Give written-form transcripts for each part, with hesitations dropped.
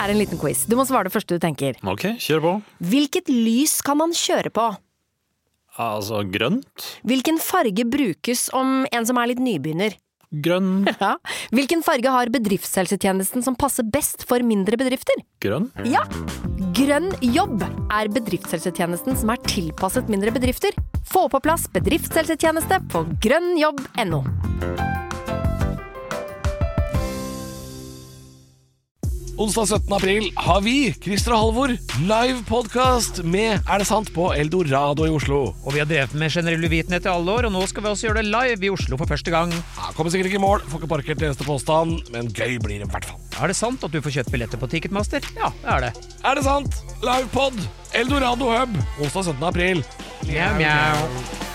en liten quiz. Du må svare det første du tenker. Ok, kjør på. Hvilket lys kan man kjøre på? Altså, grønt. Hvilken farge brukes om en som litt nybegynner? Grønn. Ja. Hvilken farge har bedriftshelsetjenesten som passer best for mindre bedrifter? Grønn. Ja. Grønn jobb bedriftshelsetjenesten som tilpasset mindre bedrifter. Få på plass bedriftshelsetjeneste på grønnjobb.no. Onsdag 17. april har vi, Christer og Halvor, live podcast med Er det sant på Eldorado i Oslo. Og vi har drevet med generell uvitenhet i alle år, og nå skal vi også gjøre det live i Oslo for første gang. Ja, kommer sikkert ikke i mål, får ikke parkert til neste påstand, men gøy blir det i hvert fall. Er det sant at du får kjøpt billetter på Ticketmaster? Ja, det er det. Er det sant? Livepod, Eldorado Hub, onsdag 17. april. Mjau, mjau.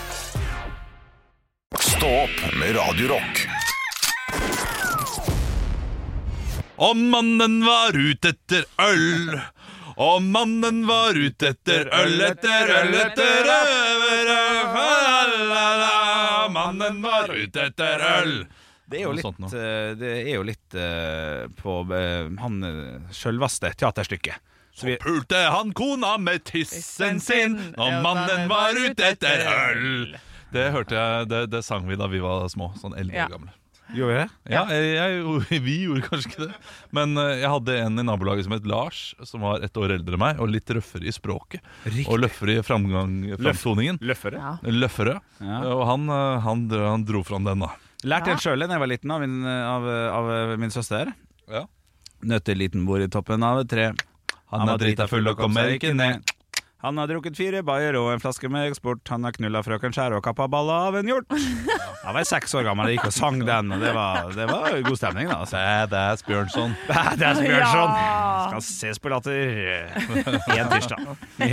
Stå opp med Radio Rock. Og mannen var ute etter øl. Og mannen var ute etter øl, etter øl, etter øl. Mannen var ute etter øl. Det er jo litt på han selveste teaterstykket. Så pulte han kona med tissen sin, og mannen var ute etter øl. Det hørte jeg, det sang vi da vi var små, sånn 11 år gamle. Gjorde vi det? Ja, vi gjorde kanskje ikke det. Men jeg hadde en i nabolaget som het Lars, som var 1 år eldre enn meg, og litt røffere i språket. Riktig. Og løffere i framtoningen. Løffere? Ja. Løffere. Ja. Og han dro fram den da. Lærte en selv da jeg var liten av min søster. Ja. Nøtte liten bord i toppen av et tre. Han drita full og kommer ikke ned. Han har drukket 4 bayer og en flaske med eksport. Han har knullet frøken Skjær og kappet balla av en hjort. Jeg var 6 år gammel, jeg gikk og sang den, og det var god stemning da. Altså. Det er Bjørnson. Det er Bjørnson. Skal ses på latter en tirsdag.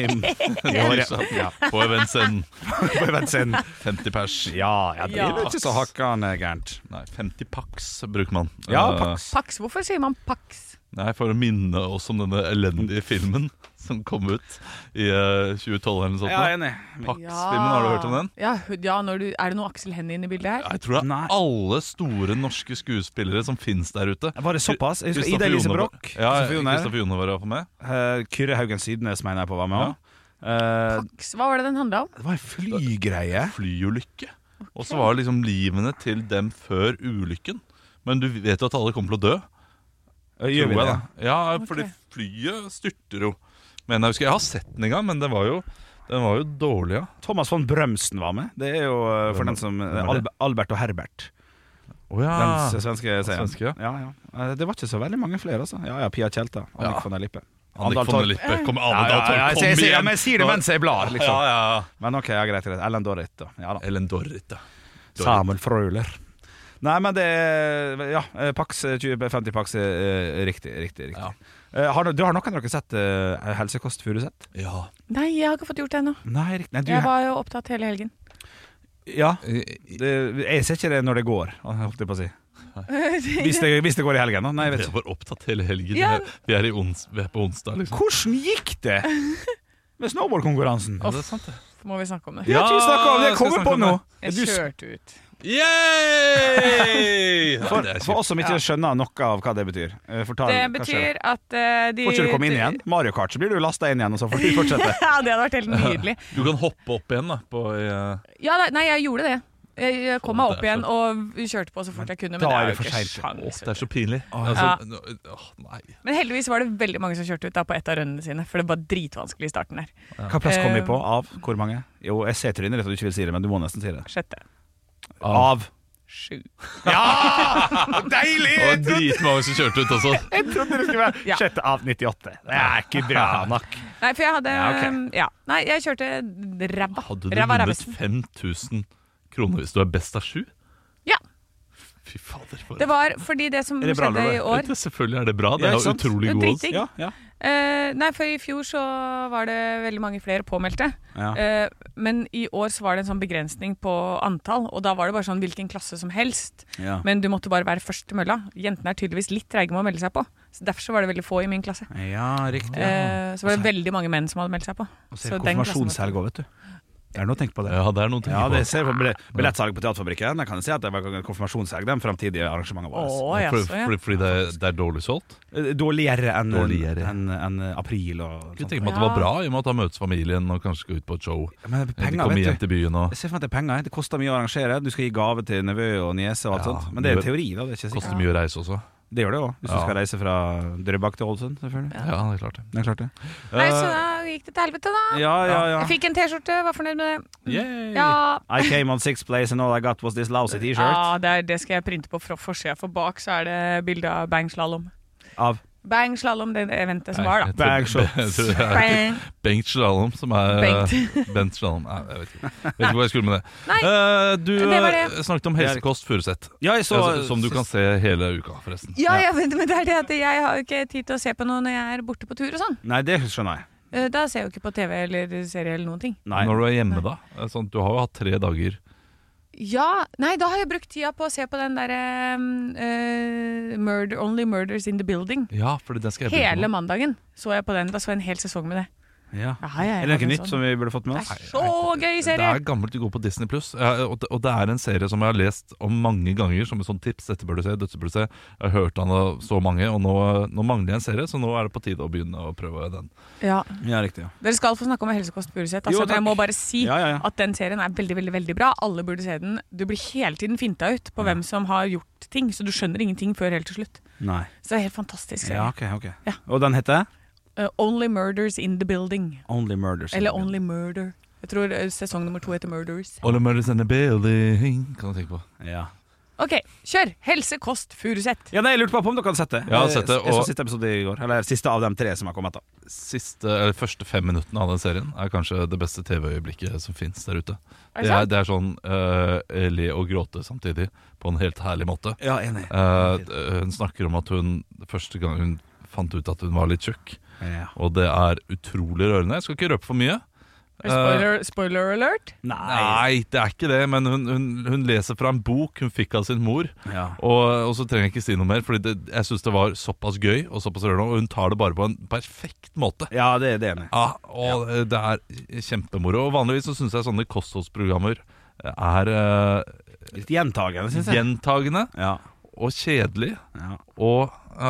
Ja. På eventscenen. 50 pers. Ja, det er ikke så hakkende gærent. Nei, 50 pax bruker man. Ja, pax. Pax, hvorfor sier man pax? Nei, for å minne oss om denne elendige filmen som kom ut i 2012 eller noe sånt. Ja, enig. Pax-filmen, har du hørt om den? Ja, er det noe Aksel Hennie inne i bildet her? Jeg tror det er alle store norske skuespillere som finnes der ute. Var det såpass? Ida Elise Broch. Ja, Kristoffer Joner var i hvert fall med. Kyrre Haugen Sydnes mener jeg på var med også. Pax, hva var det den handlet om? Det var en flygreie. Flyulykke. Okay. Og så var det liksom livene til dem før ulykken. Men du vet jo at alle kommer til å dø. Gjør vi det? Ja, fordi flyet styrter jo. Men jeg har sett den en gang, men den var jo dårlig, ja. Thomas von Brømsen var med. Det er jo for den som Albert og Herbert. Ja. Den svenske serien. Ja. Det var ikke så veldig mange flere, altså. Ja, Pia Tjelta, Annik von der Lippe. Annik von der Lippe, kom igjen. Ja, men jeg sier det mens jeg blar, liksom. Ja. Men ok, greit. Ellen Dorrit da. Ja, da. Ellen Dorrit, da. Samuel Frøler. Nei, men det Pax 50 Pax er riktig. Ja. Har noen av dere sett Helsekost Furuset? Ja. Nei, jeg har ikke fått gjort det ennå. Nei, jeg var jo opptatt hele helgen. Ja, jeg ser ikke det når det går, holdt jeg på å si. Hvis det går i helgen da. Nei, jeg vet ikke. Jeg var opptatt hele helgen. Ja. Vi er på onsdag liksom. Hvordan gikk det med snowboardkonkurransen? Det er sant det. Må vi snakke om det? Ja, vi snakker om det. Jeg kommer på nå. Jeg kjørte ut. Yay! For oss som ikke skjønner noe av hva det betyr, det betyr at de får ikke du komme inn igjen? Mario Kart, så blir du lastet inn igjen, og så får du fortsette. Ja, det hadde vært helt nydelig. Du kan hoppe opp igjen da Ja, nei, jeg gjorde det. Jeg kom meg opp igjen og kjørte på så fort jeg kunne. Men da det er jo for ikke sent. Det er så pinlig nei. Men heldigvis var det veldig mange som kjørte ut da på et av rundene sine, for det var dritvanskelig i starten der. Hva plass kom vi på? Av? Hvor mange? Jo, jeg ser trynet ditt at du ikke vil si det, men du må nesten si det. 6. Av 7. Ja! Deilig! Og dritmange som kjørte ut også. Jeg trodde det skulle være 6 av 98. Det er ikke bra nok. Nei, for jeg hadde Nei, jeg kjørte ræva. Hadde du vunnet 5000 kroner hvis du er best av 7? Ja. Fy fader. Det var fordi det som skjedde i år. Selvfølgelig er det bra. Det er jo utrolig god odds. Ja. Nei, for i fjor så var det veldig mange flere påmeldte. Men i år så var det en sånn begrensning på antall, og da var det bare sånn hvilken klasse som helst. Men du måtte bare være først til mølla. Jentene er tydeligvis litt treige med å melde seg på, så derfor så var det veldig få i min klasse. Ja, riktig. Så var det veldig mange menn som hadde meldt seg på. Og så er det konfirmasjonshelg også, vet du. Jeg har nå tenkt på det. Ja, det er noen ting Ja, det ser på billettsalg på Teaterfabrikken. Jeg kan si at det var konfirmasjonssalg, de fremtidige arrangementene våre. Fordi det er dårlig solgt. Dårligere enn april. Og Jeg tenker meg at det var bra, i og med at da møtes familien og kanskje skal ut på et show. Men De penger, kommer vet hjem du. til byen og Jeg ser for meg at det er penger. Det koster mye å arrangere. Du skal gi gave til nevø og niese og alt sånt. Men det er jo teori, da. Det er ikke koster sikkert. mye å reise også. Det gjør det òg, hvis du skal reise fra Drøbak til Ålesund, selvfølgelig. Ja, det er klart det. Det er klart det. Nei, så da gikk det til helvete, da. Ja. Jeg fikk en T-skjorte, var fornøyd med det. Yay! Ja, I came on 6th place and all I got was this lousy t-shirt. ja det skal jeg printe på forsida, for bak så er det bilde av Bang Slalom. Av Bang Slalom, det eventet som var, da. Bang shot. Jeg tror det er Bengt Slalom som er Bent Slalom. Nei, jeg vet ikke hva jeg skulle med det. Nei, Du det var det. snakket om helsekost Furuset. Ja, jeg så Som du kan se hele uka, forresten. Ja, men det er det at jeg har ikke tid til å se på noe når jeg er borte på tur og sånn. Nei, det skjønner jeg. Da ser jeg jo ikke på TV eller serie eller noen ting. Nei. Når du er hjemme, da? Sånn, du har jo hatt 3 dager. Ja, nei, da har jeg brukt tida på å se på den derre Only Murders in the Building. Ja, for den skal jeg begynne Hele på. mandagen så jeg på den. Da så jeg en hel sesong med det. Ja. Ja, Er det noe nytt som vi burde fått med Det oss? er så gøy Det serie! er gammelt å gå på Disney+. Og det er en serie som jeg har lest om mange ganger, som et sånt tips. Dette bør du se, dette bør du se. Jeg har hørt den av så mange, og nå mangler jeg en serie, så nå er det på tide å begynne å prøve den. Ja. Ja, riktig. Ja. Dere skal få snakke om Helsekost Furuset. Jo, Altså, takk. jeg må bare si Ja. at den serien er veldig, veldig, veldig bra. Alle burde se den. Du blir hele tiden finta ut på hvem som har gjort ting, så du skjønner ingenting før helt til slutt. Nei. Så det er helt fantastisk serie. Ja, ok. Ja. Og den heter? Only Murders in the Building. Only Murders. Eller Only Murder. Jeg tror sesong nummer 2 heter Murders. All the murders in the building, kan du tenke på. Ja. Ok, kjør! Helsekost Furuset. Ja, nei, jeg lurte bare på om dere hadde sett det. Jeg har sett det, Jeg så og- siste episode i går. Eller siste av de 3 som har kommet da. Første 5 minuttene av den serien er kanskje det beste TV-øyeblikket som finnes der ute. Er det sant? Det er sånn le og gråte samtidig, på en helt herlig måte. Ja, enig. Hun snakker om at hun første gang hun fant ut at hun var litt tjukk, Ja. og det er utrolig rørende. Jeg skal ikke røpe for mye. Spoiler alert? Nei, det er ikke det, men hun leser fra en bok hun fikk av sin mor. Ja. Og så trenger jeg ikke si noe mer, Fordi jeg synes det var såpass gøy og såpass rørende, og hun tar det bare på en perfekt måte. Ja, det er enig. Ja, og det er kjempemoro. Og vanligvis så synes jeg sånne kostholdsprogrammer er Litt gjentagende, synes jeg. gjentagende Ja. og kjedelig. Ja. Og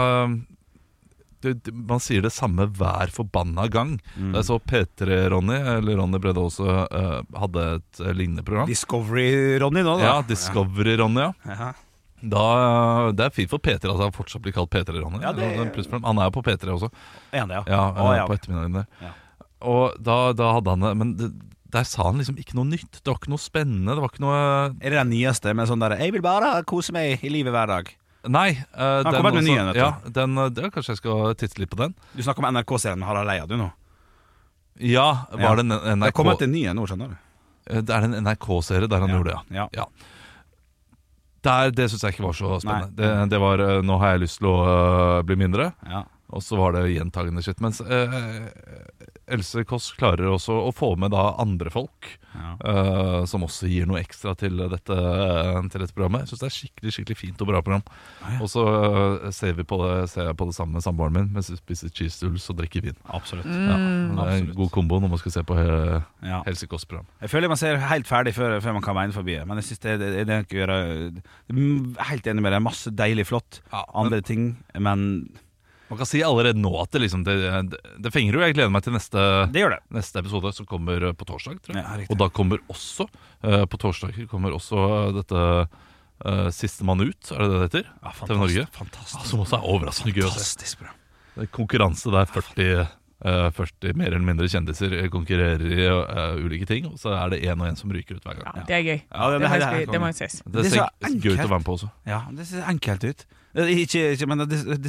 man sier det samme hver forbanna gang. Da jeg så P3 Ronny, eller Ronny Brede også, hadde et lignende program. Discovery-Ronny nå, da. Ja, Discovery Ronny, ja. Ja. Det er fint for P3 at han fortsatt blir kalt P3 Ronny. Ja, det- Han er jo på P3 også. Er det, ja? Ja, Å, ja. på ettermiddagen der. Ja. Og da hadde han det. Men der sa han liksom ikke noe nytt. Det var ikke noe spennende. Det var ikke noe Er det den nyeste med sånn der 'Jeg vil bare kose meg i livet hver dag'? Nei. Han kommer med nye, vet du. ja, kanskje jeg skal titte litt på den. Du snakker om NRK-serien med Harald Eia, du nå. Ja, var Ja. det en Det NRK kommer til nye nå, skjønner du. Det er en NRK-serie der han gjorde det, ja. Ja. Det syns jeg ikke var så spennende. Det var 'nå har jeg lyst til å bli mindre', Ja. og så var det gjentagende shit. Mens Else Kåss klarer også å få med da andre folk som også gir noe ekstra til dette programmet. Jeg syns det er skikkelig fint og bra program. Og så ser jeg på det sammen med samboeren min mens vi spiser cheese doodles og drikker vin. Absolutt. Ja, det er en god kombo når man skal se på Ja. Else Kåss-program. Jeg føler man ser helt ferdig før man kan veie forbi det. Men jeg synes det ikke gjøre helt enig med deg. Masse deilig flott. Ja, Andre ting, men Man kan si allerede nå at det fenger jo. Jeg gleder meg til neste episode, som kommer på torsdag, tror jeg. Ja, riktig. Og da kommer også på torsdag kommer også dette Sistemann ut, er det det heter? Ja, TV Norge. fantastisk. Som også er overraskende gøy å se. Fantastisk bra. Det er konkurranse der 40 mer eller mindre kjendiser konkurrerer i ulike ting, og så er det en og en som ryker ut hver gang. Ja, det er gøy. Ja, Det må ses. Det Det er ser så gøy ut å enkelt. være med på også. Ja, det ser enkelt ut. Ikke, men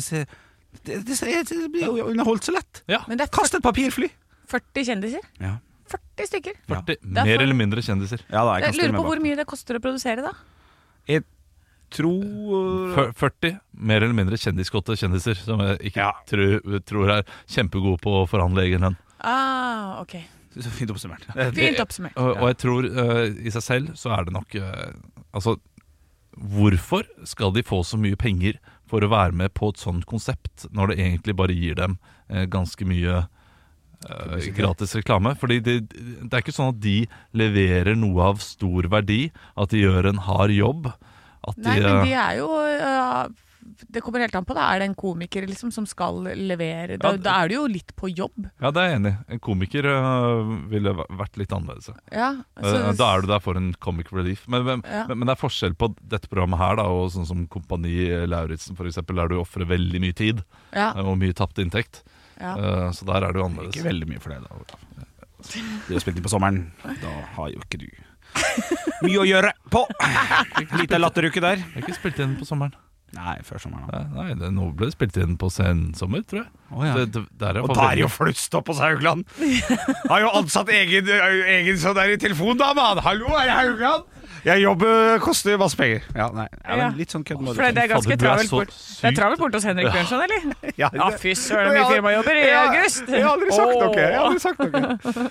det blir jo underholdt så lett. Men det er Kast et papirfly! 40 kjendiser. Ja. 40 stykker. 40 Det er mer for- eller mindre kjendiser. Ja, da, jeg kan Jeg stille lurer meg på hvor bak. mye det koster å produsere, da. Jeg tror 40 mer eller mindre kjendiskåtte kjendiser som jeg ikke Ja. tror er kjempegode på å forhandle egen lønn. Ah, ok. Så fint oppsummert. Fint oppsummert. Og jeg tror i seg selv så er det nok altså, hvorfor skal de få så mye penger for å være med på et sånt konsept, når det egentlig bare gir dem ganske mye gratis reklame. Fordi det er ikke sånn at de leverer noe av stor verdi, at de gjør en hard jobb. Nei, men de er jo det kommer helt an på det. Er det en komiker liksom, som skal levere? Da er du jo litt på jobb. Ja, det er jeg enig. En komiker ville vært litt annerledes. Ja, da er du der for en comic relief. Men det er forskjell på dette programmet her da, og sånn som Kompani Lauritzen for eksempel, der du offrer veldig mye tid og mye tapt inntekt. Så der er du annerledes. Ikke veldig mye for det da. Du har spilt inn på sommeren. Da har jo ikke du mye å gjøre på. Lite latteruke der. Jeg har ikke spilt inn på sommeren. Nei, før sommeren. Nei, nå ble det spilt inn på sensommer, tror jeg. Og da er jo flust opp hos Haugland. Har jo ansatt egen sånn der i telefon da, man. Hallo, er det Haugland? Jeg jobber, koster masse penger. Men litt sånn kødd. For det er ganske travelt bort. Det er travelt bort hos Henrik Bjørnson, eller? Ja, fy søren, mye firmajobber i august. Jeg har aldri sagt noe.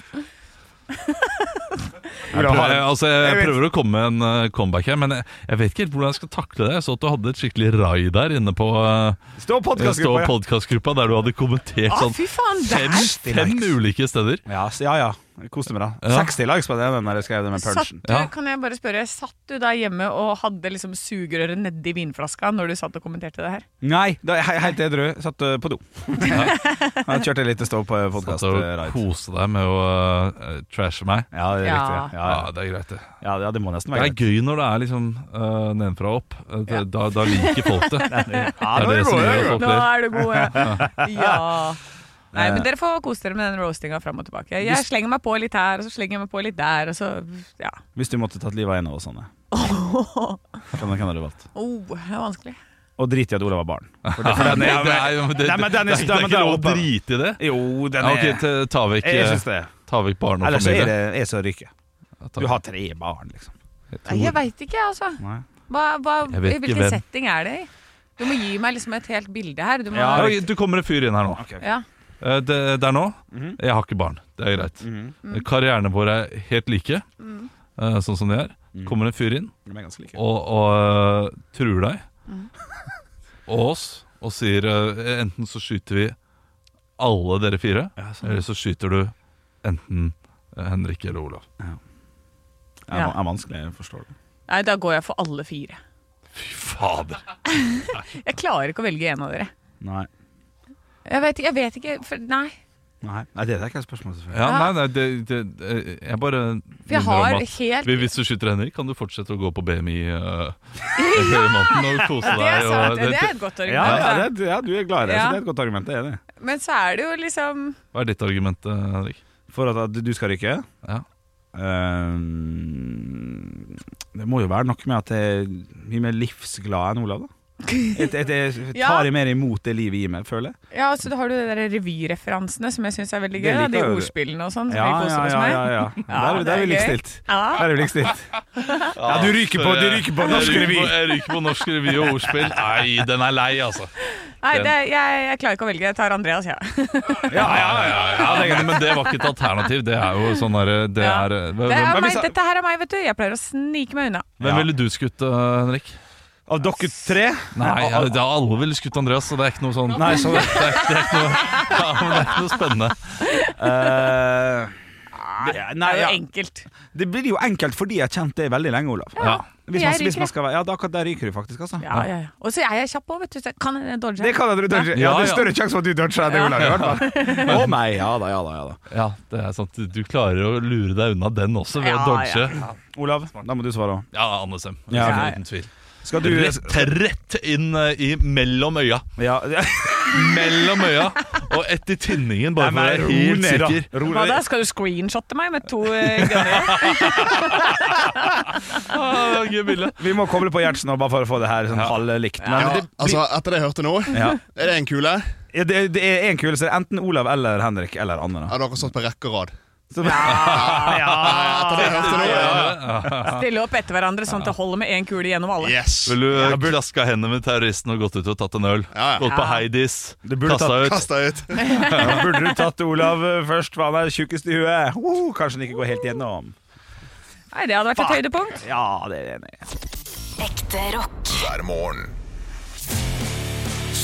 Jeg prøver å komme med en comeback her, men jeg vet ikke helt hvordan jeg skal takle det. Jeg så at du hadde et skikkelig rai der inne på Stå podcastgruppa, der du hadde kommentert fem ulike steder. Ja, jeg koste meg da. 60 likes på det når jeg skrev det med punchen. Kan jeg bare spørre, satt du da hjemme og hadde liksom sugerøret nedi vinflaska når du satt og kommenterte det her? Nei, da er jeg helt edru. Satt på do. Jeg kjørte litt stå på podcast. Satt og kose deg med å trashe meg. Ja, det er riktig. Ja, det er greit det. Ja, det må nesten være greit. Det er gøy når det er liksom nedenfra opp. Da liker folk det. Nå er det gode. Ja. Nei, men dere får kose dere med den roastinga frem og tilbake. Jeg slenger meg på litt her, og så slenger jeg meg på litt der, og så, Hvis du måtte tatt livet av en av oss sånne, hvem har du valgt? Det er vanskelig. Og drit i at Olav var barn. Det er ikke lov å drite i det. Jo, den er Ok, ta vekk barn og ellers familie. Ellers er det så ryke. Du har 3 barn, liksom. Nei, jeg vet ikke, altså. Hvilken setting er det i? Du må gi meg liksom et helt bilde her. Du kommer en fyr inn her nå. Ja. Det er nå. Jeg har ikke barn, det er greit. Karrierne våre er helt like, sånn som de er. Kommer en fyr inn og truer deg og oss og sier enten så skyter vi alle dere 4, eller så skyter du enten Henrik eller Olav. Det er vanskelig, jeg forstår det. Nei, da går jeg for alle 4. Fy fader. Jeg klarer ikke å velge en av dere. Nei. Jeg vet ikke, nei, det er ikke et spørsmål selvfølgelig. Nei, jeg bare minner om at hvis du skyter Henrik, kan du fortsette å gå på BMI hele måneden og kose deg. Det er sant, det er et godt argument. Ja, du er glad i det, så det er et godt argument, det er det. Men så er det jo liksom Hva er ditt argument, Henrik? For at du skal rykke? Ja. Det må jo være noe med at jeg er mye mer livsglad enn Olav da. Jeg tar mer imot det livet gir meg, føler jeg. Ja, så da har du de der revyreferansene som jeg synes er veldig gøy, de ordspillene og sånn som vi koser oss med. Der er vi likestilt. Du ryker på norsk revy. Jeg ryker på norsk revy og ordspill. Nei, den er lei, altså. Nei, jeg klarer ikke å velge. Jeg tar Andreas, Men det var ikke et alternativ. Det er jo sånn der dette her er meg, vet du. Jeg pleier å snike meg unna. Hvem ville du skutt, Henrik? Av dere 3? Nei, alle ville skutt Andreas, så det er ikke noe sånn. Nei, så det er ikke noe spennende. Det er jo enkelt. Det blir jo enkelt fordi jeg har kjent det veldig lenge, Olav. Hvis man skal være, der ryker du faktisk, altså. Og så er jeg kjapp på, vet du. Kan jeg dodge? Det kan jeg dodge. Ja, det er større sjanse for at du dodger enn det, Olav, i hvert fall. Å meg, ja da. Ja, det er sant. Du klarer å lure deg unna den også ved å dodge. Olav, da må du svare. Ja, Anne Sem. Uten tvil. Skal du rett inn i mellom øya. Mellom øya og etter tinningen, bare for å være helt sikker. Hva da? Skal du screenshotte meg med 2 gunner? Vi må koble på Gjertsen bare for å få det her sånn halvlikt. Altså, etter det jeg hørte nå, er det en kule? Det er en kule, så det er enten Olav eller Henrik eller Anne. Ja, dere har stått på rekke og rad. Stille opp etter hverandre sånn at det holder med en kule gjennom alle. Vil du klaska hendene med terroristen og gått ut og tatt en øl? Gått på Heidis, kasta ut. Burde du tatt Olav først, for han er tjukkest i huet. Kanskje han ikke går helt gjennom. Nei, det hadde vært et høydepunkt. Ja, det er enig. Ekte rock hver morgen.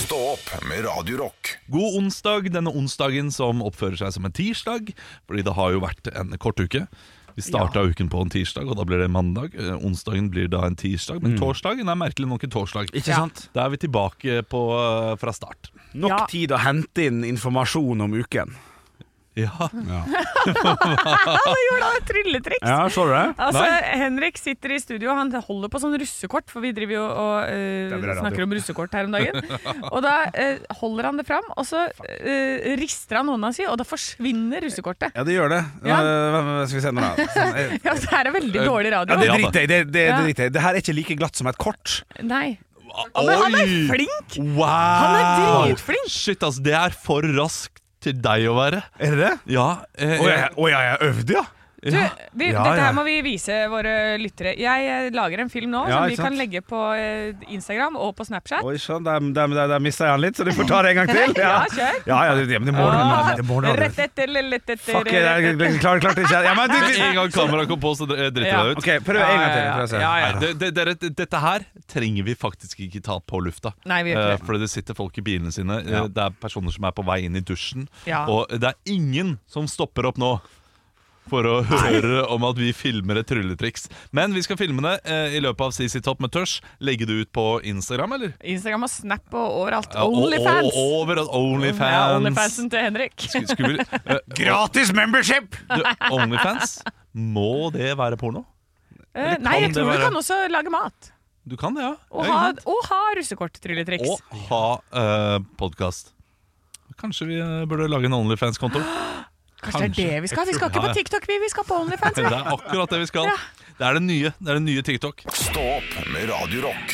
Stå opp med Radio Rock. God onsdag, denne onsdagen som oppfører seg som en tirsdag, fordi det har jo vært en kort uke. Vi startet uken på en tirsdag, og da blir det mandag. Onsdagen blir da en tirsdag, men torsdagen er merkelig nok en torsdag. Ikke sant? Da er vi tilbake fra start. Nok tid å hente inn informasjon om uken. Ja. Han gjorde et trylletriks. Ja, så du det? Altså, Henrik sitter i studio, han holder på sånn russekort, for vi driver jo og snakker om russekort her om dagen. Og da holder han det fram, og så rister han hånda si, og da forsvinner russekortet. Ja, det gjør det. Ja. Skal vi se nå da. Ja, det her er veldig dårlig radio. Ja, det driter jeg. Det her er ikke like glatt som et kort. Nei. Men han er flink! Wow! Han er dritflink! Shit, altså, det er for raskt til deg å være. Er det det? Ja. Jeg øvde, ja. Du, dette her må vi vise våre lyttere. Jeg lager en film nå som vi kan legge på Instagram og på Snapchat. Oi, sånn, der mistet jeg han litt, så du får ta det en gang til. Ja, kjør. Ja, det må du. Rett etter. Fuck, jeg klarte ikke. Ja, men En gang kameraet kom på, så driter jeg deg ut. Ok, prøv en gang til. Dette her trenger vi faktisk ikke ta på lufta. Nei, vi gjør ikke det. For det sitter folk i bilene sine. Det er personer som er på vei inn i dusjen. Og det er ingen som stopper opp nå for å høre om at vi filmer et trylletriks. Men vi skal filme det i løpet av CC Topp med tørs. Legge det ut på Instagram, eller? Instagram og Snap og overalt. OnlyFans. Overalt OnlyFans. Ja, OnlyFansen til Henrik. Gratis membership! OnlyFans, må det være porno? Nei, jeg tror du kan også lage mat. Du kan det, ja. Og ha russekort-trylletriks. Og ha podcast. Kanskje vi burde lage en OnlyFans-konto? Kanskje det er det vi skal. Vi skal ikke på TikTok, vi skal på OnlyFans. Det er akkurat det vi skal. Det er det nye TikTok. Stå opp med Radio Rock.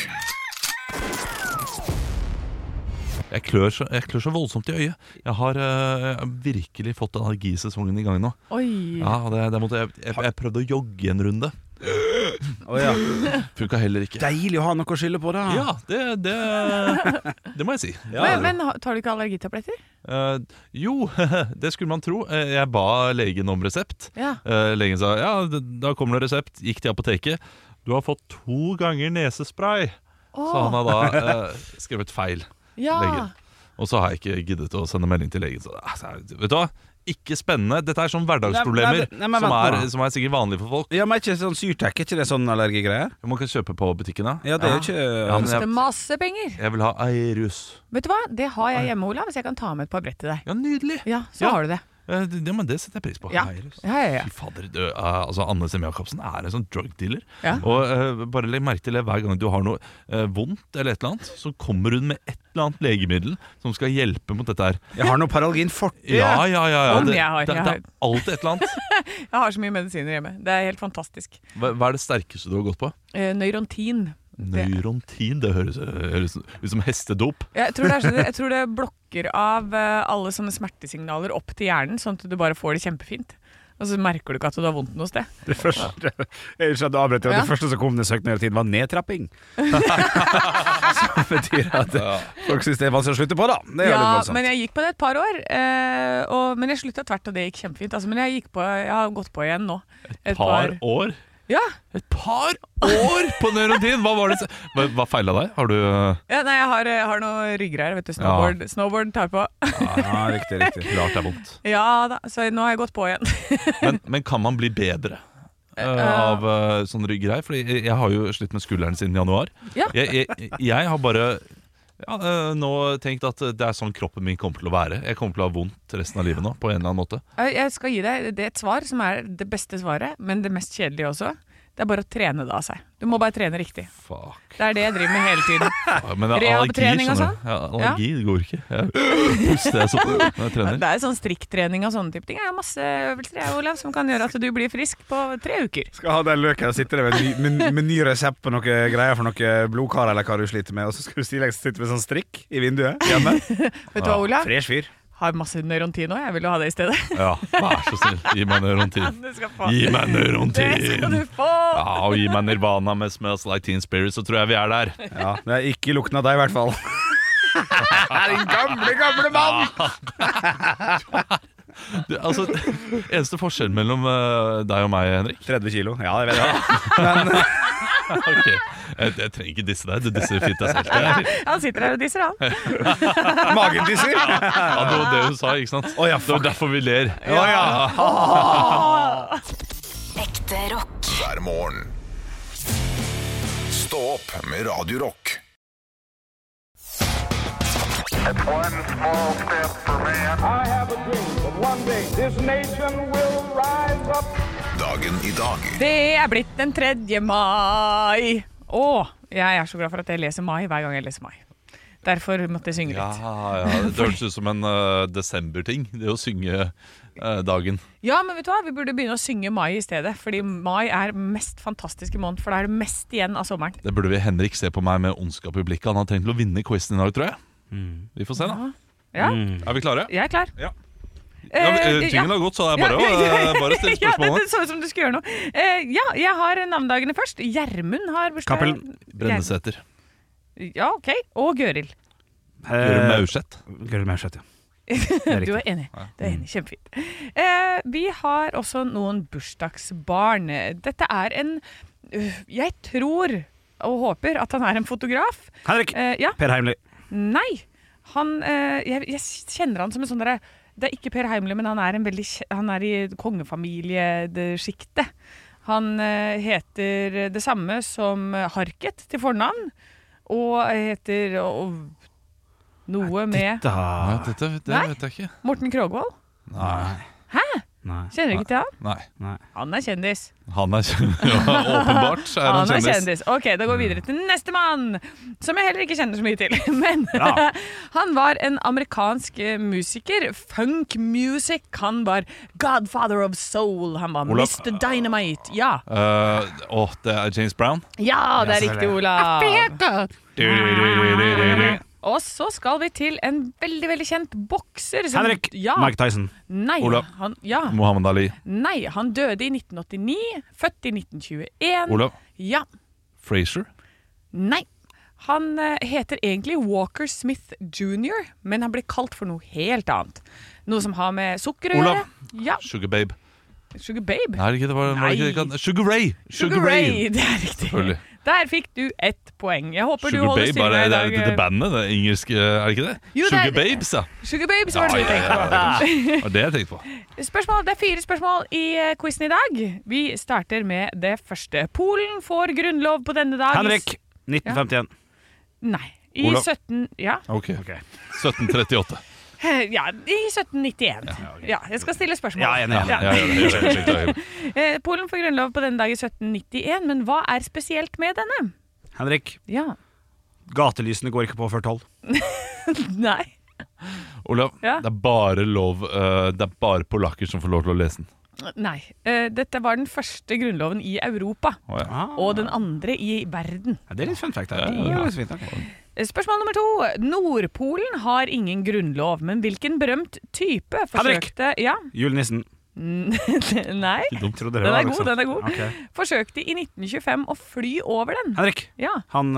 Jeg klør så voldsomt i øyet. Jeg har virkelig fått allergisesongen i gang nå. Oi. Ja, jeg prøvde å jogge en runde. Funka heller ikke. Deilig å ha noe å skylde på, da. Ja, det må jeg si. Men tar du ikke allergitabletter? Jo, det skulle man tro. Jeg ba legen om resept. Legen sa da kommer det resept. Gikk til apoteket. Du har fått 2 ganger nesespray. Så han har da skrevet feil, legen. Og så har jeg ikke giddet å sende melding til legen. Så, vet du hva? Ikke spennende. Dette er sånn hverdagsproblemer som er sikkert vanlige for folk. Ja, men ikke sånn syrtek, ikke det sånn allergigreier? Man kan kjøpe på butikken, da. Ja, det er jo ikke koster masse penger. Jeg vil ha Airus. Vet du hva? Det har jeg hjemme, Olav, hvis jeg kan ta med et par brett til deg. Ja, nydelig. Ja, så har du det. Men det setter jeg pris på. Ja. Fy fader, Anne Sem Jacobsen er en sånn drug dealer. Og bare legg merke til det, hver gang du har noe vondt eller et eller annet, så kommer hun med et eller annet legemiddel som skal hjelpe mot dette her. Jeg har noe Paralgin Forte. Ja. Det er alltid et eller annet. Jeg har så mye medisiner hjemme. Det er helt fantastisk. Hva er det sterkeste du har gått på? Neurontin. Neurontin, det høres ut som hestedop. Jeg tror det blokker av alle sånne smertesignaler opp til hjernen, sånn at du bare får det kjempefint. Og så merker du ikke at du har vondt noe sted. Det første som kom til søkt neurontin, var nedtrapping. Som betyr at folk synes det er vanskelig å slutte på, da. Men jeg gikk på det et par år, men jeg sluttet tvert, og det gikk kjempefint. Men jeg har gått på igjen nå. Et par år? Ja. Et par år på neurontin! Hva feilet deg? Har du jeg har noe ryggreier, vet du. Snowboard tar på. Riktig. Klart det er vondt. Ja da, så nå har jeg gått på igjen. men kan man bli bedre av sånn ryggreier? Fordi jeg har jo slitt med skulderen siden januar. Jeg har bare nå tenkt at det er sånn kroppen min kommer til å være. Jeg kommer til å ha vondt resten av livet nå, på en eller annen måte. Jeg skal gi deg et svar som er det beste svaret, men det mest kjedelige også. Det er bare å trene det av seg. Du må bare trene riktig. Fuck. Det er det jeg driver med hele tiden. Men Rehab-trening og sånn. Allergi, det går ikke. Puster jeg sånn når jeg trener. Det er sånn strikktrening og sånne type ting. Det er masse øvelser, Olav, som kan gjøre at du blir frisk på 3 uker. Skal ha den løken og sitte der med ny resept på noe greier for noe blodkar eller hva du sliter med, og så skal du sitte med sånn strikk i vinduet hjemme. Vet du hva, Olav? Fresh fyr. Har masse neurontin også, jeg vil jo ha det i stedet. Ja, vær så snill, gi meg neurontin. Gi meg neurontin. Det skal du få. Ja, og gi meg Nirvana med Smells Like Teen Spirit, så tror jeg vi er der. Ja, det er ikke lukten av deg i hvert fall. Din gamle mann. Altså, eneste forskjell mellom deg og meg, Henrik 30 kilo, ja, det vet jeg. Ok, jeg trenger ikke disse deg. Du disser fint deg selv. Han sitter der og disser, han. Magen disser. Ja, det var det hun sa, ikke sant? Ja, det var derfor vi ler. Ekte rock. hver morgen. Stå opp med Radio Rock. One small step for man. I have a dream that one day this nation will rise up. Dagen i dag. Det er blitt den 3. mai. Jeg er så glad for at jeg leser mai hver gang jeg leser mai. Derfor måtte jeg synge litt. Ja, det høres ut som en desemberting, det å synge dagen. Ja, men vet du hva? Vi burde begynne å synge mai i stedet. Fordi mai er mest fantastiske måned, for da er det mest igjen av sommeren. Det burde vi Henrik se på meg med ondskap i blikket. Han har tenkt til å vinne quizen i dag, tror jeg. Vi får se da. Ja. Er vi klare? Jeg er klar. Ja. Tingen har gått, så det er bare å stille spørsmålet. Ja, det så ut som du skulle gjøre noe. Jeg har navndagene først. Gjermund har bursdag. Cappelen. Brenneseter. Ja, ok. Og Gøril. Gøril Maurseth. Gøril Maurseth, ja. Du er enig. Det er enig. Kjempefint. Vi har også noen bursdagsbarn. Dette er en jeg tror og håper at han er en fotograf. Henrik. Ja. Per Heimly. Nei. Jeg kjenner han som en sånn der. Det er ikke Per Heimly, men han er i kongefamilieskiktet. Han heter det samme som Harket til fornavn, og heter noe med Dette vet jeg ikke. Morten Krogvold. Nei. Hæ? Nei. Kjenner du ikke til han? Nei. Han er kjendis. Han er åpenbart er han kjendis. Ok, da går vi videre til neste mann, som jeg heller ikke kjenner så mye til. Men han var en amerikansk musiker. Funk music. Han var Godfather of Soul. Han var Olav. Mr. Dynamite. Ja. Det er James Brown. Ja, det er riktig, Olav. Og så skal vi til en veldig, veldig kjent bokser som, Henrik. Mike Tyson. Nei, Olav. Ja. Muhammad Ali. Nei, han døde i 1989, født i 1921. Olav. Ja. Fraser. Nei. Han heter egentlig Walker Smith Jr., men han blir kalt for noe helt annet. Noe som har med sukker å gjøre. Ja. Sugar Babe. Sugar Babe? Nei, det var ikke Sugar Ray. Sugar Ray, det er riktig. Der fikk du 1 poeng. Jeg håper Sugar du holder Babe, stille i dag. det bandet, det engelske, er det ikke det? Jo, Sugar Babes, ja. Sugar Babes var det du tenkte på. Det det jeg tenkte på. Det er 4 spørsmål i quizen i dag. Vi starter med det første. Polen får grunnlov på denne dag. Henrik. 1951. Nei. I Olav. 17... Ja. Ok. 1738. Ja, i 1791. Ja, jeg skal stille spørsmål. Ja, enig. Gjør det. Polen får grunnlov på denne dag i 1791, men hva er spesielt med denne? Henrik. Ja. Gatelysene går ikke på før 12. Nei. Olav, Ja. det er bare lov. Det er bare polakker som får lov til å lese den. Nei. Dette var den første grunnloven i Europa, og den andre i verden. Ja, det er litt fun fact her. Ja, det er fint, okay. Spørsmål nummer 2. Nordpolen har ingen grunnlov, men hvilken berømt type forsøkte... Ja? Julenissen. Nei. Den er god. Okay. Forsøkte i 1925 å fly over den. Henrik. Ja. Han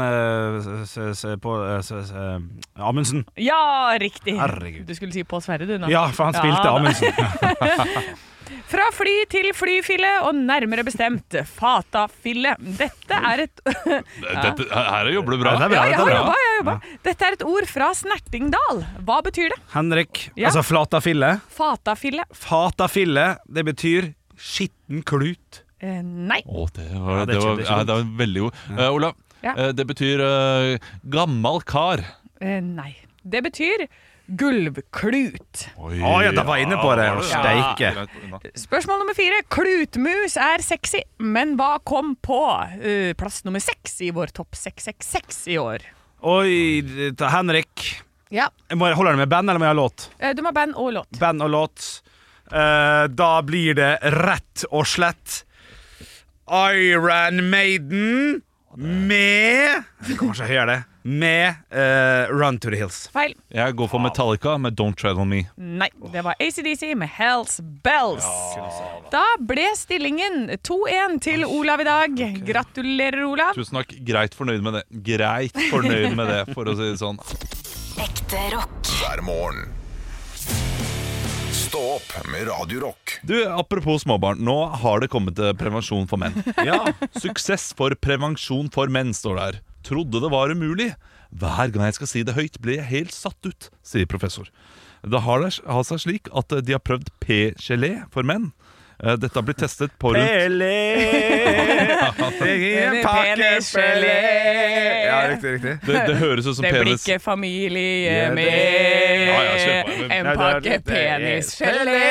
Amundsen. Ja, riktig. Herregud. Du skulle si Pål Sverre, du nå. Ja, for han spilte Amundsen. Fra fly til flyfille, og nærmere bestemt fatafille. Dette er et... Her jobber du bra. Ja, jeg har jobbet. Dette er et ord fra Snertingdal. Hva betyr det? Henrik. Ja. Altså flatafille. Fatafille. Fatafille, det betyr skitten klut. Nei. Det var veldig god. Olav, det betyr gammal kar. Nei. Det betyr gulvklut. Ja, da var jeg inne på det. Steike. Spørsmål nummer 4. Klutmus er sexy, men hva kom på plass nummer 6 i vår topp 666 i år? Oi, Henrik. Ja. Holder du med band, eller må jeg ha låt? Du må ha band og låt. Band og låt. Da blir det rett og slett Iron Maiden med Kanskje jeg hører det. Med Run to the Hills. Feil. Jeg går for Metallica med Don't Tread on Me. Nei, det var AC/DC med Hell's Bells. Da ble stillingen 2-1 til Olav i dag. Gratulerer, Olav. Tusen takk. Greit fornøyd med det, for å si det sånn. Ekte rock. Hver morgen. Stå opp med Radio Rock. Du, apropos småbarn, nå har det kommet til prevensjon for menn. Ja, suksess for prevensjon for menn, står der. Trodde det var umulig. Hver gang jeg skal si det høyt, blir jeg helt satt ut, sier professor. Det har seg slik at de har prøvd P-gelé for menn. Dette har blitt testet på rundt Penisgelé. Ja, riktig. Det høres ut som det penis. Det blir ikke familie med en pakke penisgelé.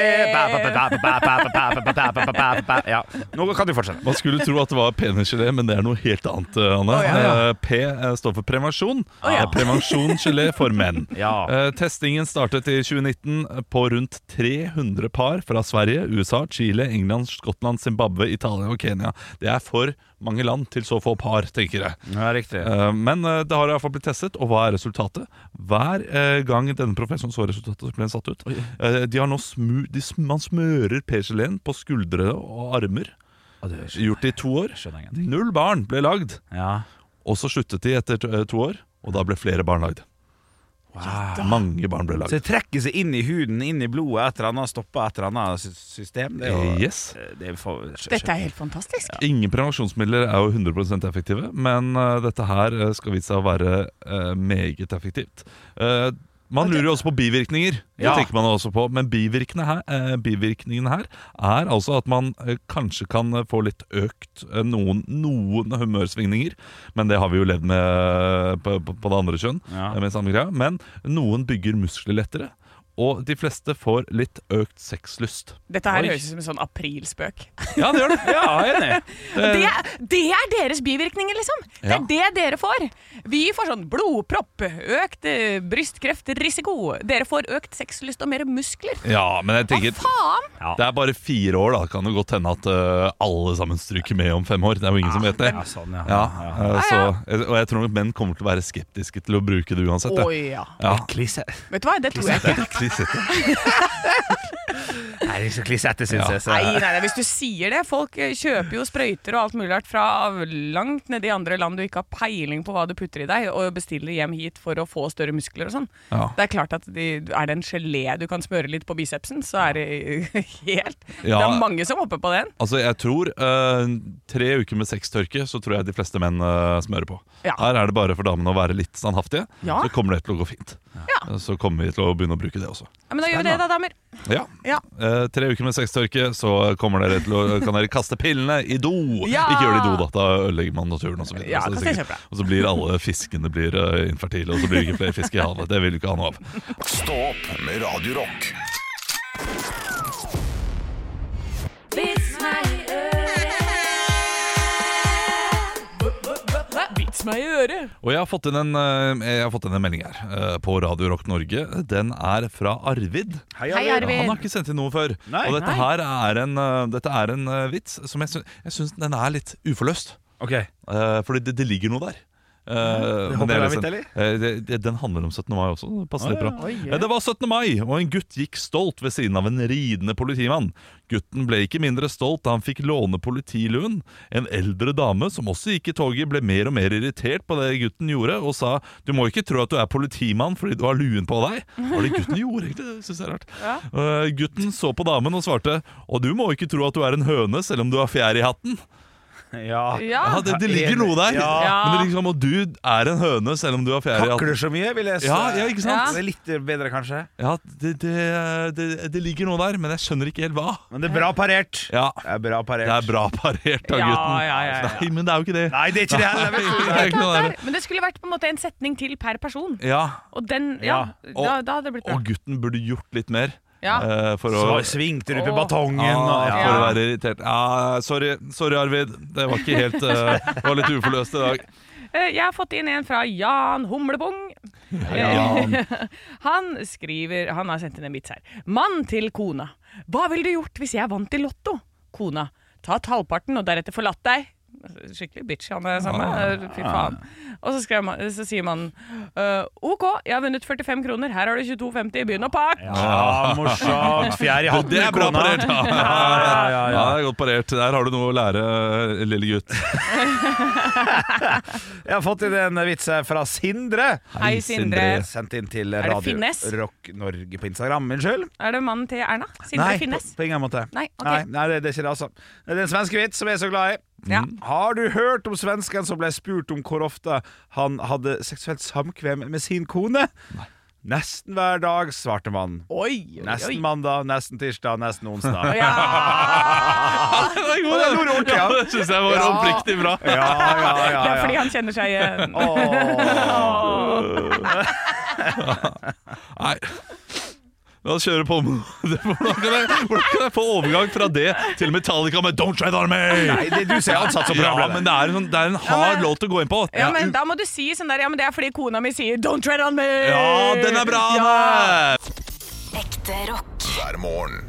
Ja, nå kan du fortsette. Man skulle tro at det var penisgelé, men det er noe helt annet, Anne. P står for prevensjon. Prevensjonsgelé for menn. Testingen startet i 2019 på rundt 300 par fra Sverige, USA, Chile, England, Skottland, Zimbabwe, Italia og Kenya. Det er for mange land til så få par, tenker jeg. Ja, riktig. Men det har i hvert fall blitt testet, og hva er resultatet? Hver gang denne professoren så resultatet, så ble den satt ut. De har nå man smører P-geleen på skuldre og armer. Gjort det i 2 år. 0 barn ble lagd. Og så sluttet de etter 2 år, og da ble flere barn lagd. Wow. Mange barn ble lagd. Så det trekker seg inn i huden, inn i blodet, et eller annet, stopper et eller annet system. Det er jo, yes. Dette er helt fantastisk. Ingen prevensjonsmidler er jo 100% effektive, men dette her skal vise seg å være meget effektivt. Man lurer jo også på bivirkninger. Det tenker man også på. Men bivirkningene her er altså at man kanskje kan få litt økt noen humørsvingninger. Men det har vi jo levd med på det andre kjønn. Med samme greia. Men noen bygger muskler lettere. Og de fleste får litt økt sexlyst. Dette her høres ut som en sånn aprilspøk. Ja, det gjør det. Ja, jeg er enig. Det er deres bivirkninger, liksom. Det er det dere får. Vi får sånn blodpropp, økt brystkreftrisiko. Dere får økt sexlyst og mer muskler. Ja, men jeg tenker hva faen? Det er bare 4 år, da. Kan det godt hende at alle sammen stryker med om 5 år. Det er jo ingen som vet det. Ja, sånn, og jeg tror nok menn kommer til å være skeptiske til å bruke det uansett. Vet du hva, det tror jeg ikke. Nei, det er så klissete, synes jeg. Nei, hvis du sier det. Folk kjøper jo sprøyter og alt mulig fra langt ned i andre land du ikke har peiling på hva du putter i deg, og bestiller hjem hit for å få større muskler og sånn. Det er klart at er det en gelé du kan smøre litt på bicepsen, så er det helt Det er mange som hopper på den. Altså, jeg tror 3 uker med sextørke, så tror jeg de fleste menn smører på. Her er det bare for damene å være litt standhaftige. Så kommer det til å gå fint. Så kommer vi til å begynne å bruke det også. Ja, men da gjør vi det da, damer. 3 uker med sextørke, så kommer dere til kan dere kaste pillene i do. Ikke gjør det i do, da. Da ødelegger man naturen og så videre. Og så blir alle fiskene infertile, og så blir det ikke flere fisk i havet. Det vil du ikke ha noe av. Stå opp med Radio Rock. Vits meg i øret. Og jeg har fått inn en melding her på Radio Rock Norge. Den er fra Arvid. Hei, Arvid. Han har ikke sendt inn noe før. Og dette her er en vits som jeg syns den er litt uforløst. Fordi det ligger noe der. Den handler om 17. mai også. Det passer litt bra. Det var 17. mai, og en gutt gikk stolt ved siden av en ridende politimann. Gutten ble ikke mindre stolt da han fikk låne politiluen. En eldre dame som også gikk i toget, ble mer og mer irritert på det gutten gjorde, og sa: "Du må ikke tro at du er politimann fordi du har luen på deg." Hva det gutten gjorde, egentlig? Det synes jeg er rart. Gutten så på damen og svarte: "Og du må ikke tro at du er en høne selv om du har fjær i hatten." Det ligger noe der. Men det liksom, og du er en høne selv om du har fjær i hatten. Kakler så mye, vil jeg si. Ikke sant? Det er litt bedre, kanskje. Det ligger noe der, men jeg skjønner ikke helt hva. Men det er bra parert. Det er bra parert av gutten. Nei, men det er jo ikke det. Nei, det er ikke det heller. Men det skulle vært på en måte en setning til per person. Og den, da hadde det blitt bra. Og gutten burde gjort litt mer. Så svingte du på batongen for å være irritert. Sorry Arvid. Det var ikke helt Det var litt uforløst i dag. Jeg har fått inn en fra Jan Humlebong. Han skriver, han har sendt inn en vits her. Mann til kona: "Hva ville du gjort hvis jeg vant i lotto?" Kona: "Tatt halvparten og deretter forlatt deg." skikkelig bitch han er sammen med. Fy faen. Og så sier man OK, jeg har vunnet 45 kroner. Her har du 22,50. Begynn å pakke! Ja, morsomt. Fjær i hatten. Det er bra parert. Ja, det er godt parert. Der har du noe å lære, lille gutt. Jeg har fått inn en vits fra Sindre. Hei, Sindre. Sendt inn til det Radio Finnes? Rock Norge på Instagram. Unnskyld? Er det mannen til Erna? Sindre Finnes? Nei, på ingen måte. Nei, ok. Nei, det er ikke det, altså. Det er en svensk vits som jeg er så glad i. Ja. Har du hørt om svensken som ble spurt om hvor ofte han hadde seksuelt samkvem med sin kone? Nei. Nesten hver dag, svarte mannen. Nesten mandag, nesten tirsdag, nesten onsdag. Ja! Det var god, det synes jeg var oppriktig bra. Ja. Det er fordi han kjenner seg igjen. Nei. La oss kjøre på. Hvordan kan jeg få overgang fra det til Metallica med Don't Tread On Me? Nei, det du ser ansatt som Ja, men det er en hard låt å gå inn på. Ja, men da må du si sånn der, ja, men det er fordi kona mi sier Don't Tread On Me. Ja, den er bra. Ekte rock. hver morgen.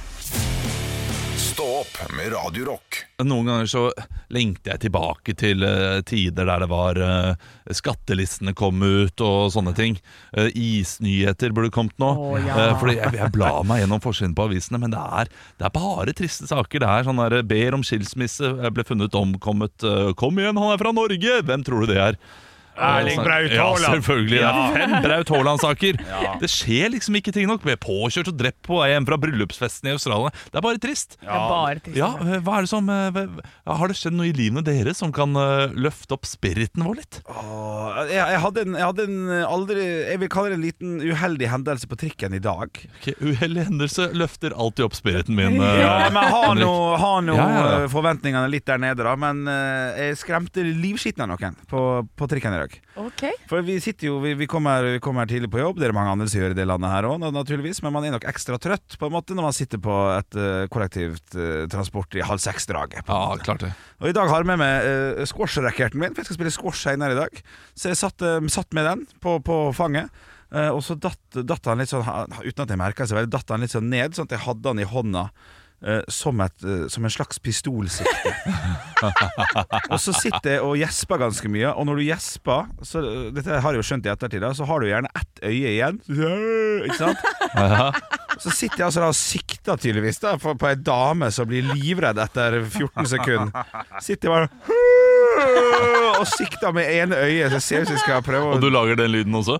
Stå opp med Radio Rock. Noen ganger så lengter jeg tilbake til tider der det var skattelistene kom ut og sånne ting. Isnyheter burde kommet nå. Fordi jeg blar meg gjennom forsiden på avisene, men det er bare triste saker. Det er sånn der, ber om skilsmisse, ble funnet omkommet. Kom igjen, han er fra Norge! Hvem tror du det er? Erling Braut Haaland. Ja, selvfølgelig. Det er 5 Braut Haaland-saker. Det skjer liksom ikke ting nok. Vi er påkjørt og drept på vei hjem fra bryllupsfesten i Australia. Det er bare trist. Det er bare trist. Ja, hva er det som har det skjedd noe i livene deres som kan løfte opp spiriten vår litt? Jeg hadde en aldri, jeg vil kalle det en liten uheldig hendelse på trikken i dag. Okay, uheldig hendelse løfter alltid opp spiriten min. Ja, men har noe forventningene litt der nede da. Men jeg skremte livskitten av noen på trikken i dag. Okay. For vi sitter jo, vi kommer tidlig på jobb. Det er mange andre som gjør i det landet her også, naturligvis. Men man er nok ekstra trøtt på en måte når man sitter på et kollektivt transport i 5:30-draget. Ja, klart det. Og i dag har jeg med meg squash-racketen min, for jeg skal spille squash senere i dag. Så jeg satt med den på fanget. Og så datt han litt sånn, uten at jeg merket så datt han litt sånn ned, sånn at jeg hadde han i hånda som en slags pistolsikte. Og så sitter jeg og gjesper ganske mye. Og når du gjesper, så, dette har jeg jo skjønt i ettertid, så har du gjerne ett øye igjen. Ikke sant? Så sitter jeg altså da og sikter tydeligvis da, på en dame som blir livredd etter 14 sekunder. Sitter jeg bare og sikter med ene øye, så jeg ser hvis jeg skal prøve å... Og du lager den lyden også?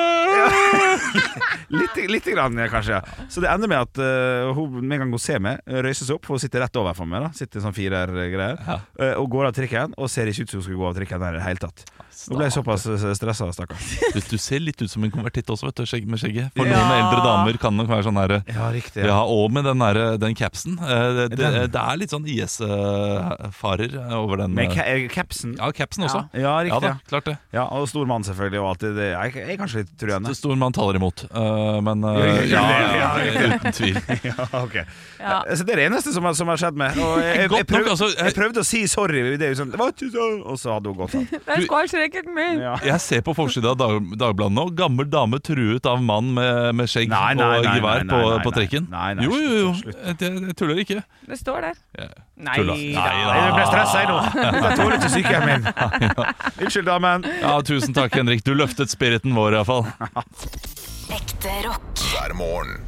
Litt grann, kanskje. Så det ender med at hun med en gang hun ser meg, røyser seg opp, for hun sitter rett over for meg da. Sitter sånn 4-greier og går av trikken, og ser ikke ut som hun skulle gå av trikken der i det hele tatt. Hun ble såpass stresset, stakkars. Du ser litt ut som en konvertitt også, vet du, med skjegget. For noen eldre damer kan nok være sånn her. Ja, riktig. Ja, og med den capsen. Det er litt sånn IS-farer over den. Med capsen? Ja, capsen også. Ja, riktig. Ja da, klart det. Ja, og stor mann selvfølgelig, og alltid. Jeg er kanskje litt truende. Stor mann taler imot, men uten tvil. Ja, ok. Så det er det eneste som har skjedd med. Og jeg prøvde å si sorry, det er jo sånn, det var ikke sånn, og så hadde hun gått av. Det er squash-racketen min. Jeg ser på forsiden av Dagbladet nå, gammel dame truet av mann med skjegg og gevær på trikken. Nei, jo, jeg tuller ikke. Det står der. Nei, jeg ble stresset nå. Jeg tåler ikke sykehjem min. Unnskyld, damen. Ja, tusen takk, Henrik. Du løftet spiriten vår i hvert fall. Ekte rock. Hver morgen.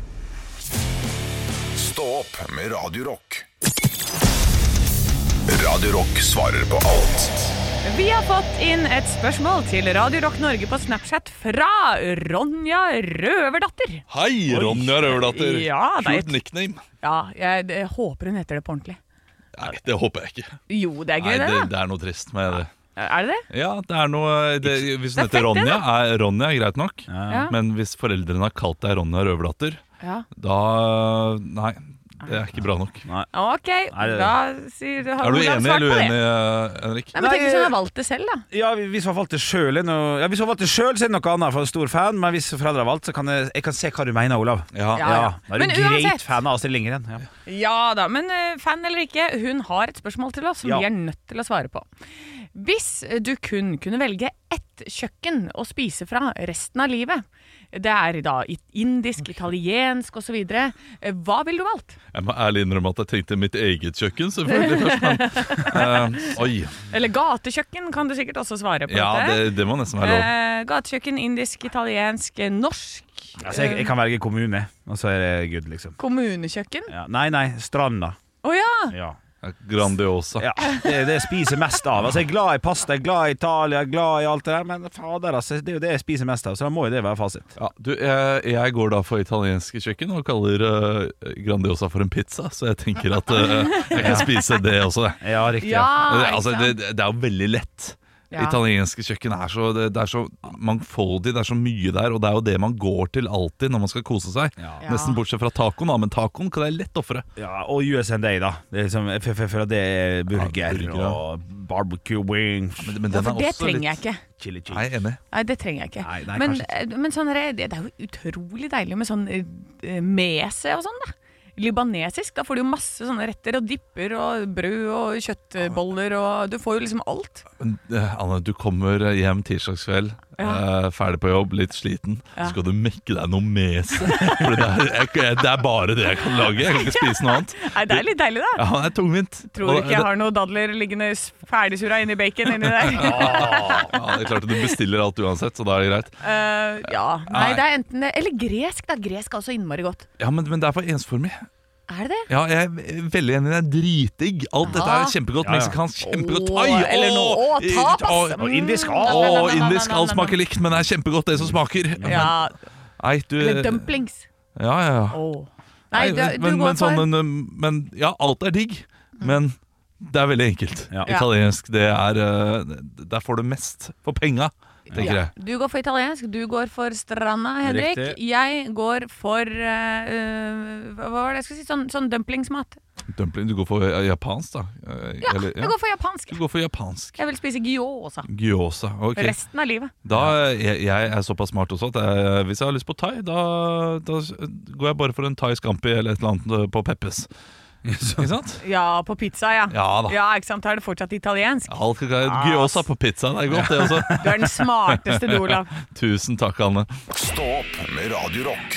Stå opp med Radio Rock. Radio Rock svarer på alt. Vi har fått inn et spørsmål til Radio Rock Norge på Snapchat fra Ronja Røverdatter. Hei, Ronja Røverdatter. Ja, Kult nickname. Ja, jeg håper hun heter det på ordentlig. Nei, det håper jeg ikke. Jo, det er gøy. Nei, det er noe trist med det. Er det det? Ja, det er noe hvis hun heter Ronja, Ronja er greit nok. Ja. Men hvis foreldrene har kalt deg Ronja Røverdatter, da nei, det er ikke bra nok. Nei. Ok, da sier Er du enig eller uenig, Henrik? Nei, men tenk hvis hun har valgt det selv, da. Ja, hvis hun har valgt det selv så er det noe annet, for en stor fan. Men hvis foreldre har valgt, så kan jeg kan se hva du mener, Olav. Ja. Da er du greit fan av Astrid Lindgren. Ja da, men fan eller ikke, hun har et spørsmål til oss som vi er nødt til å svare på. Hvis du kun kunne velge ett kjøkken å spise fra resten av livet, Det da indisk, italiensk og så videre. Hva ville du valgt? Jeg må ærlig innrømme at jeg tenkte mitt eget kjøkken, selvfølgelig først, men oi. Eller gatekjøkken kan du sikkert også svare på. Ja, det må nesten være lov. Gatekjøkken, indisk, italiensk, norsk. Altså, jeg kan velge kommune, og så det good, liksom. Kommunekjøkken? Ja. Nei, stranda. Ja. Grandiosa. Ja, det jeg spiser mest av. Altså, jeg glad i pasta, jeg glad i Italia, jeg glad i alt det der, men fader, altså, det jo det jeg spiser mest av, så da må jo det være fasit. Ja, jeg går da for italienske kjøkken og kaller Grandiosa for en pizza, så jeg tenker at jeg kan spise det også. Ja, riktig. Altså, det jo veldig lett. Ja. Italienske kjøkken det så mangfoldig, det så mye der, og det jo det man går til alltid når man skal kose seg. Nesten bortsett fra tacoen, men tacoen kan det lett offre. Ja, og USA da. Det liksom, for det burger og barbecue wings. Men for det trenger jeg ikke. Chili cheese. Nei, enig. Nei, det trenger jeg ikke. Nei, men sånn det jo utrolig deilig med sånn mese og sånn da. Libanesisk, da får du jo masse sånne retter og dipper og brød og kjøttboller og du får jo liksom alt. Anne, du kommer hjem tirsdagskveld, ferdig på jobb, litt sliten, så skal du mekke deg noe med seg. For det bare det jeg kan lage, jeg kan ikke spise noe annet. Nei, det litt deilig da. Ja, det tungvint. Tror du ikke jeg har noe dadler liggende ferdigsura inni bacon inni der? Ja, det klart at du bestiller alt uansett, så da det greit. Nei, det enten det, eller gresk da, gresk også innmari godt. Ja, men det for ensformig. Det det? Ja, jeg veldig enig, det dritdigg. Alt dette kjempegodt, meksikansk kjempegodt. Tapas! Og indisk. Indisk, alt smaker likt, men det kjempegodt det som smaker. Ja. Nei, eller dumplings. Ja. Nei, du går for... Men ja, alt digg, men det veldig enkelt. Italiensk, der får du mest for penga. Du går for italiensk, du går for stranda, Henrik. Riktig. Jeg går for hva var det jeg skulle si? Sånn dumplingsmat. Dumpling, du går for japansk da? Jeg går for japansk. Du går for japansk. Jeg vil spise gyoza. Gyoza, ok. Resten av livet. Da, jeg såpass smart også at hvis jeg har lyst på thai, da går jeg bare for en thai scampi eller et eller annet på Peppes. Ikke sant? Ja, på pizza, ja. Ja da. Ja, ikke sant? Da det fortsatt italiensk. Gyoza på pizza, det godt det også. Du den smarteste, du, Olav. Tusen takk, Anne. Stå opp med Radio Rock.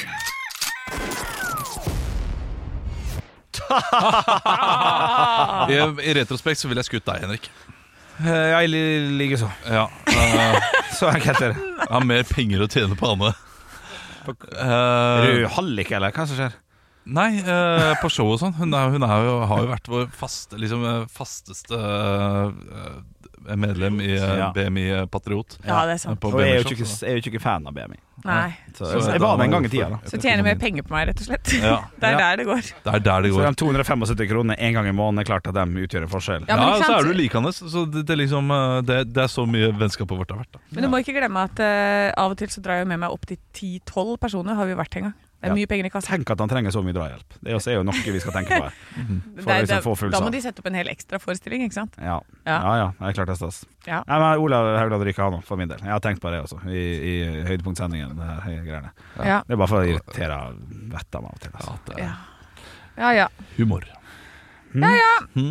I retrospekt så vil jeg skutt deg, Henrik. Jeg liker så. Ja. Så enkelt det. Jeg har mer penger å tjene på Anne. Er du hallik, eller hva som skjer? Nei, på show og sånn. Hun har jo vært vår fasteste medlem i BMI Patriot. Ja, det sant. Og jeg er jo ikke fan av BMI. Nei. Så jeg var med en gang i tida da. Så tjener mer penger på meg, rett og slett. Ja. Det der det går. Det der det går. Så de 275 kroner en gang i måneden, klart at de utgjør en forskjell. Ja, så du likende. Så det så mye vennskapet vårt har vært da. Men du må ikke glemme at av og til så drar jeg med meg opp til 10-12 personer, har vi vært en gang. Det mye penger i kassa. Tenk at han trenger så mye drahjelp. Det er jo noe vi skal tenke på her. Da må de sette opp en hel ekstra forestilling, ikke sant? Ja, det er klart det er stas. Ja. Nei, men Olav Haugland ryker han for min del. Jeg har tenkt på det også i høydepunktsendingen, det her greiene. Ja. Det er bare for å irritere vettet av og til. Altså. Ja. Humor. Ja.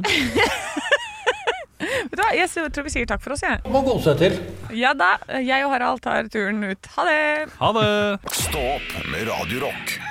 Vet du hva, jeg tror vi sier takk for oss, jeg. Må gå seg til. Ja da, jeg og Harald tar turen ut. Ha det! Ha det! Stå opp med Radio Rock.